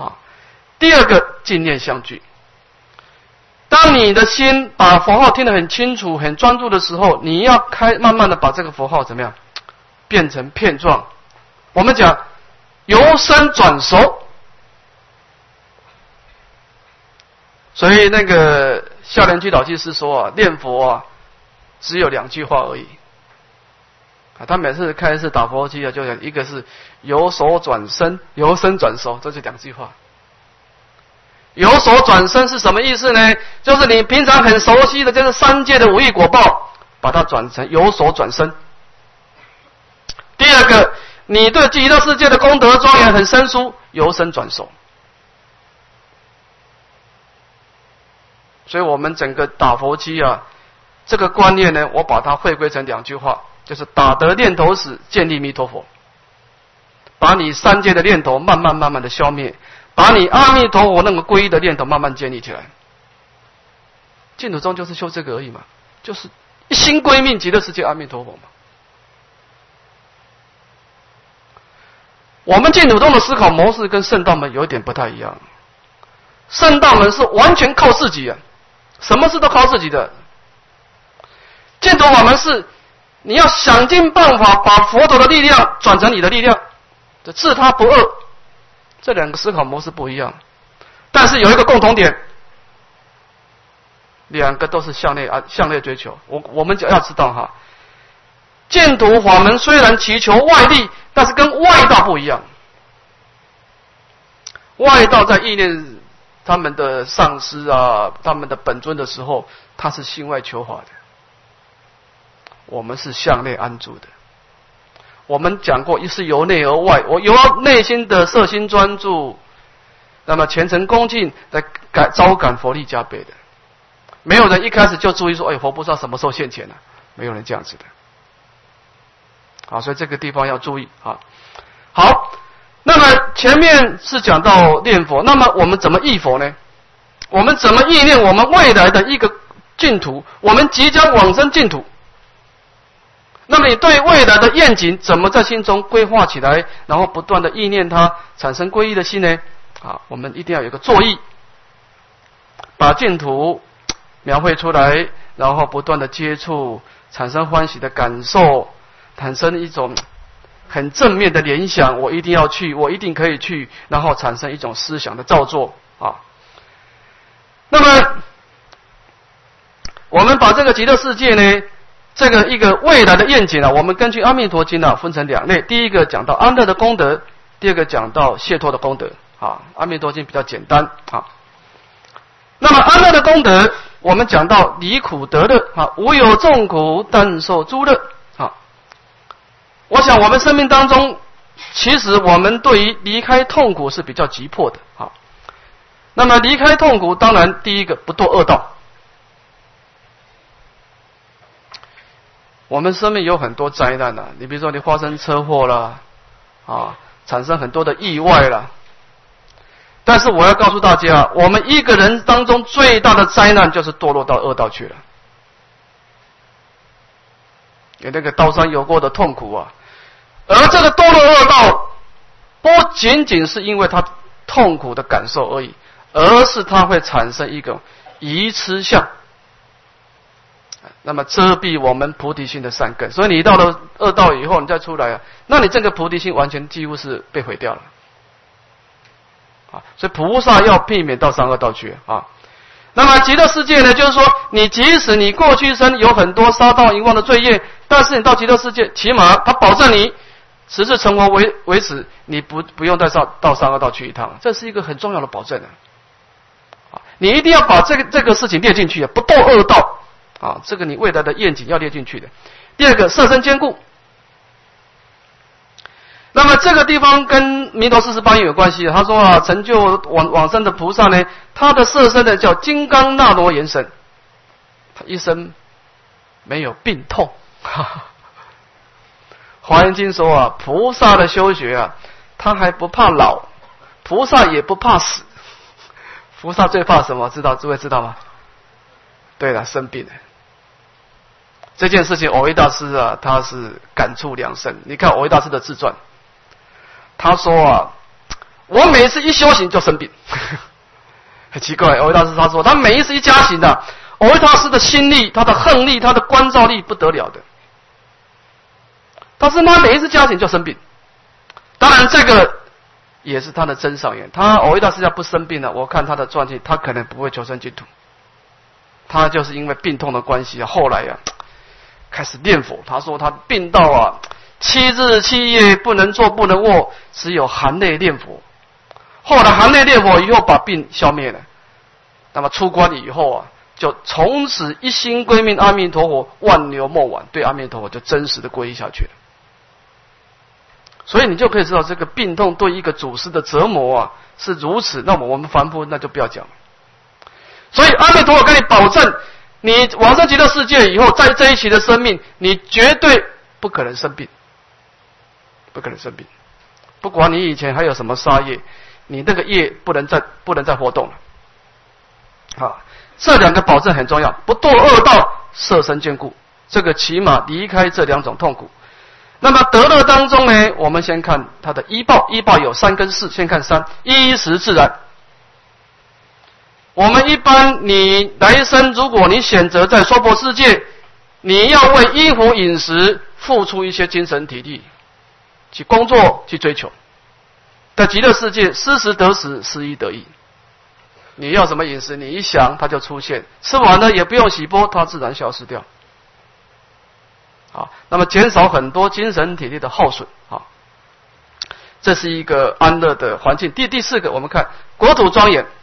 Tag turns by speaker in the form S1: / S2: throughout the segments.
S1: 啊。第二个，净念相续。当你的心把佛号听得很清楚、很专注的时候，你要慢慢的把这个佛号怎么样变成片状。我们讲由身转熟，所以那个孝廉居老居士说啊，念佛啊只有2句话而已。他每次开示打佛机啊，就讲一个是由熟转身，由身转熟，这就2句话。由熟转身是什么意思呢？就是你平常很熟悉的，就是3界的5欲果报，把它转成由熟转身。第二个，你对极乐世界的功德庄严很生疏，由身转熟。所以我们整个打佛机啊，这个观念呢，我把它汇归成2句话，就是打得念头时，建立弥陀佛。把你3界的念头慢慢的消灭，把你阿弥陀佛那个皈依的念头慢慢建立起来。净土宗就是修这个而已嘛，就是一心归命极乐世界阿弥陀佛嘛。我们净土宗的思考模式跟圣道门有一点不太一样。圣道门是完全靠自己啊，什么事都靠自己的。净土法门是你要想尽办法把佛陀的力量转成你的力量，自他不二。这2个思考模式不一样，但是有一个共同点，2个都是向内追求。我们要知道哈，净土法门虽然祈求外力，但是跟外道不一样。外道在意念他们的上师啊，他们的本尊的时候，他是心外求法的。我们是向内安住的。我们讲过，一是由内而外，我由内心的摄心专注，那么虔诚恭敬来招感佛力加倍的。没有人一开始就注意说，佛菩萨什么时候现前呢？没有人这样子的。好，所以这个地方要注意啊。好，那么前面是讲到念佛，那么我们怎么忆佛呢？我们怎么忆念我们未来的一个净土？我们即将往生净土。那么你对未来的愿景怎么在心中规划起来，然后不断的意念它，产生皈依的心呢？我们一定要有一个作意，把净土描绘出来，然后不断的接触，产生欢喜的感受，产生一种很正面的联想，我一定要去，我一定可以去，然后产生一种思想的造作啊。那么我们把这个极乐世界呢，这个一个未来的愿景啊，我们根据阿弥陀经啊分成2类，第一个讲到安乐的功德，第二个讲到解脱的功德啊。阿弥陀经比较简单啊。那么安乐的功德，我们讲到离苦得乐啊，无有众苦，但受诸乐啊。我想我们生命当中，其实我们对于离开痛苦是比较急迫的啊。那么离开痛苦，当然第一个不堕恶道。我们生命有很多灾难啊，你比如说你发生车祸啦，产生很多的意外啦。但是我要告诉大家，我们一个人当中最大的灾难就是堕落到恶道去了。有那个刀山油锅的痛苦啊，而这个堕落恶道，不仅仅是因为他痛苦的感受而已，而是它会产生一种愚痴相。那么遮蔽我们菩提心的善根，所以你到了恶道以后，你再出来啊，那你这个菩提心完全几乎是被毁掉了啊。所以菩萨要避免到三恶道去啊。那么极乐世界呢，就是说，你即使你过去生有很多杀盗淫妄的罪业，但是你到极乐世界，起码他保证你此次成佛为止，你不用再到三恶道去一趟，这是一个很重要的保证啊。你一定要把这个事情列进去，不堕恶道。这个你未来的愿景要列进去的。第二个，色身坚固。那么这个地方跟弥陀48愿有关系。他说成就往生的菩萨呢，他的色身呢叫金刚那罗延身，他一生没有病痛。华严经说菩萨的修学他还不怕老，菩萨也不怕死。菩萨最怕什么？诸位知道吗？对了，生病了。这件事情，蕅益大师他是感触良深。你看蕅益大师的自传，他说我每一次一修行就生病，很奇怪。藕益大师他说，他每一次一加行的，藕益大师的心力、他的恨力、他的关照力不得了的。但是他每一次加行就生病，当然这个也是他的真上缘。他藕益大师要不生病了，我看他的传记，他可能不会求生净土。他就是因为病痛的关系啊，后来开始念佛。他说他病到7日7夜不能坐不能卧，只有含泪念佛。后来含泪念佛以后，把病消灭了。那么出关以后就从此一心归命阿弥陀佛，万流莫挽，对阿弥陀佛就真实的皈依下去了。所以你就可以知道，这个病痛对一个祖师的折磨是如此。那么我们凡夫那就不要讲了。所以阿弥陀佛跟你保证，你往生极乐世界以后，在这一期的生命，你绝对不可能生病，不可能生病。不管你以前还有什么杀业，你那个业不能再活动了。这两个保证很重要，不堕恶道，摄身坚固。这个起码离开这两种痛苦。那么得乐当中呢，我们先看它的依报，依报有3跟4，先看3，衣食自然。我们一般你来生，如果你选择在娑婆世界，你要为衣服饮食付出一些精神体力，去工作去追求。在极乐世界，失时得时，失意得意。你要什么饮食，你一想它就出现，吃完了也不用洗钵，它自然消失掉。那么减少很多精神体力的耗损。这是一个安乐的环境。第4个，我们看国土庄严。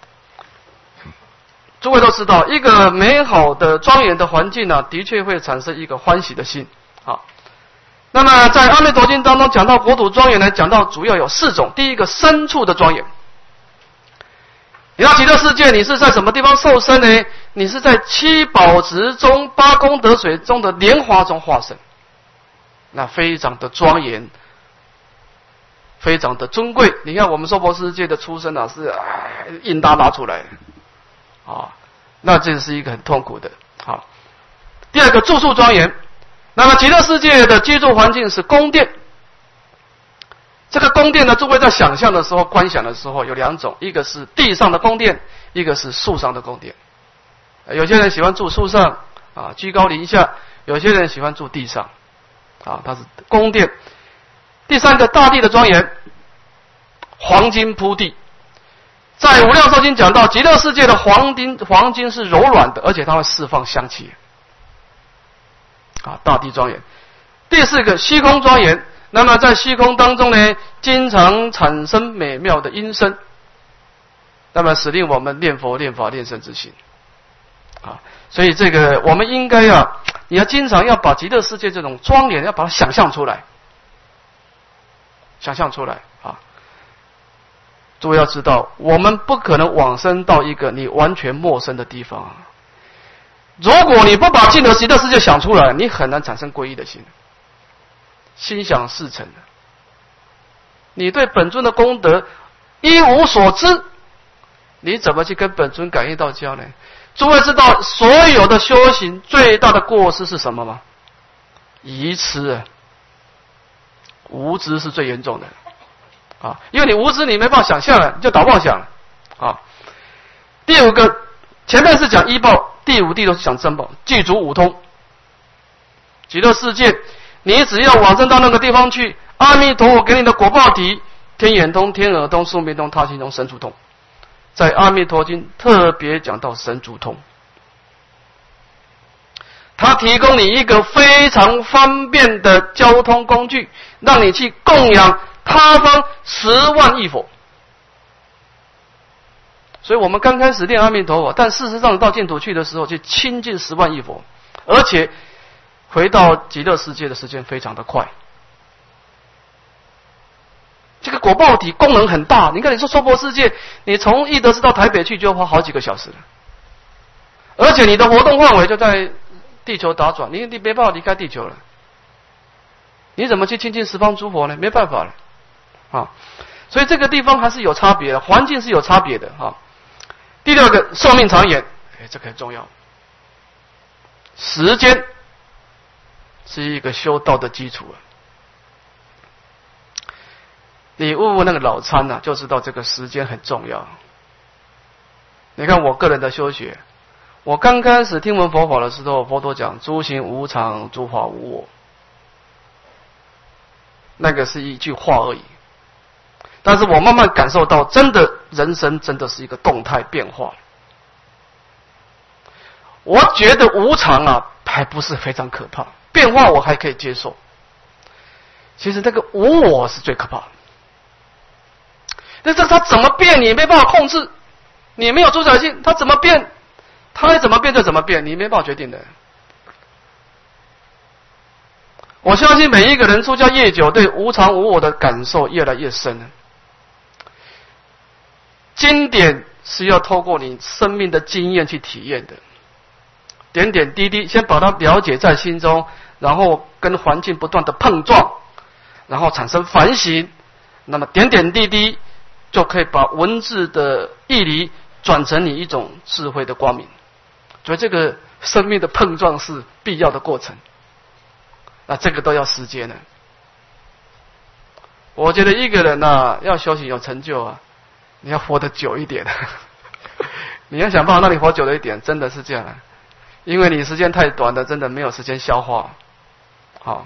S1: 诸位都知道，一个美好的庄严的环境的确会产生一个欢喜的心。那么在阿弥陀经当中讲到国土庄严呢，讲到主要有4种。第一个，身处的庄严。你到极乐世界，你是在什么地方受生呢？你是在7宝池中8功德水中的莲花中化身，那非常的庄严，非常的尊贵。你看我们娑婆世界的出生是硬拉出来的那这是一个很痛苦的。第2个，住处庄严。那么极乐世界的居住环境是宫殿。这个宫殿呢，诸位在想象的时候、观想的时候有2种，一个是地上的宫殿，一个是树上的宫殿。有些人喜欢住树上居高临下；有些人喜欢住地上它是宫殿。第3个，大地的庄严，黄金铺地。在无量寿经讲到，极乐世界的黄金是柔软的，而且它会释放香气。大地庄严。第4个，虚空庄严。那么在虚空当中呢，经常产生美妙的音声，那么使令我们念佛、念法、念圣之心。所以这个我们应该你要经常要把极乐世界这种庄严要把它想象出来，想象出来诸位要知道，我们不可能往生到一个你完全陌生的地方。如果你不把极乐世界想出来，你很难产生皈依的心。心想事成的，你对本尊的功德一无所知，你怎么去跟本尊感应道交呢？诸位知道所有的修行最大的过失是什么吗？愚痴无知是最严重的因为你无知，你没办法想象了，你就打妄想了第5个，前面是讲依报，第5、第6是讲真报，具足五通。极乐世界，你只要往生到那个地方去，阿弥陀佛给你的果报体，天眼通、天耳通、宿命通、他心通、神足通，在阿弥陀经特别讲到神足通，它提供你一个非常方便的交通工具，让你去供养他方10万亿佛。所以我们刚开始念阿弥陀佛，但事实上到净土去的时候，去亲近10万亿佛，而且回到极乐世界的时间非常的快。这个果报体功能很大，你看你说娑婆世界，你从义德寺到台北去就要花好几个小时了，而且你的活动范围就在地球打转，你没办法离开地球了，你怎么去亲近十方诸佛呢？没办法了所以这个地方还是有差别的，环境是有差别的第6个，寿命长延，这个很重要。时间是一个修道的基础你悟悟那个老参啊，就知道这个时间很重要。你看我个人的修学，我刚开始听闻佛法的时候，佛陀讲诸行无常，诸法无我，那个是一句话而已。但是我慢慢感受到，真的人生真的是一个动态变化。我觉得无常啊，还不是非常可怕，变化我还可以接受。其实那个无我是最可怕的。那这它怎么变，你没办法控制，你没有主宰性，它怎么变，它爱怎么变就怎么变，你没办法决定的。我相信每一个人出家越久，对无常无我的感受越来越深了。经典是要透过你生命的经验去体验的，点点滴滴，先把它了解在心中，然后跟环境不断的碰撞，然后产生反省，那么点点滴滴就可以把文字的义理转成你一种智慧的光明。所以这个生命的碰撞是必要的过程，那这个都要时间的。我觉得一个人啊，要修行有成就啊，你要活得久一点，你要想办法让你活久了一点，真的是这样啊。因为你时间太短了，真的没有时间消化。好，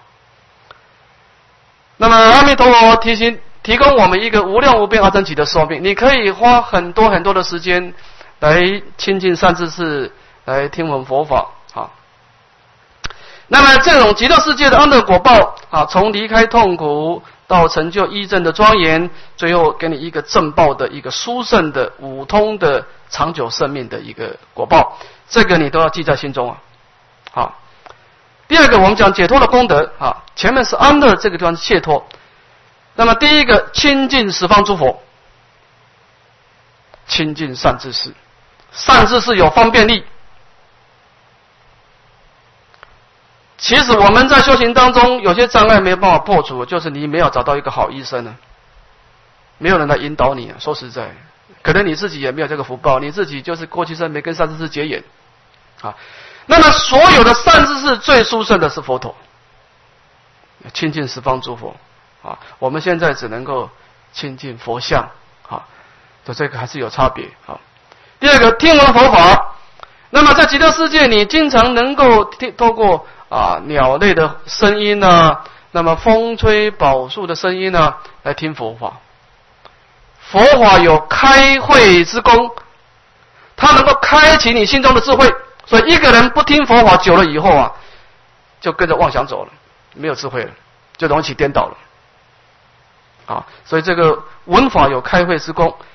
S1: 那么阿弥陀佛提供我们一个无量无边阿僧祇的寿命，你可以花很多很多的时间来亲近善知识，来听闻佛法。好，那么这种极乐世界的安乐果报啊，从离开痛苦到成就依正的庄严，最后给你一个正报的一个殊胜的五通的长久生命的一个果报，这个你都要记在心中啊。好，第二个我们讲解脱的功德啊，前面是安乐，这个地方是解脱。那么第一个亲近十方诸佛，亲近善知识，善知识有方便力。其实我们在修行当中有些障碍没有办法破除，就是你没有找到一个好医生呢，没有人来引导你啊。说实在，可能你自己也没有这个福报，你自己就是过去生没跟善知识结缘啊。那么所有的善知识最殊胜的是佛陀，亲近十方诸佛啊。我们现在只能够亲近佛像啊，就这个还是有差别啊。第二个听闻佛法，那么在极乐世界，你经常能够透过鸟类的声音啊，那么风吹宝树的声音啊，来听佛法。佛法有开慧之功，它能够开启你心中的智慧。所以一个人不听佛法久了以后啊，就跟着妄想走了，没有智慧了，就容易起颠倒了。所以这个闻法有开慧之功。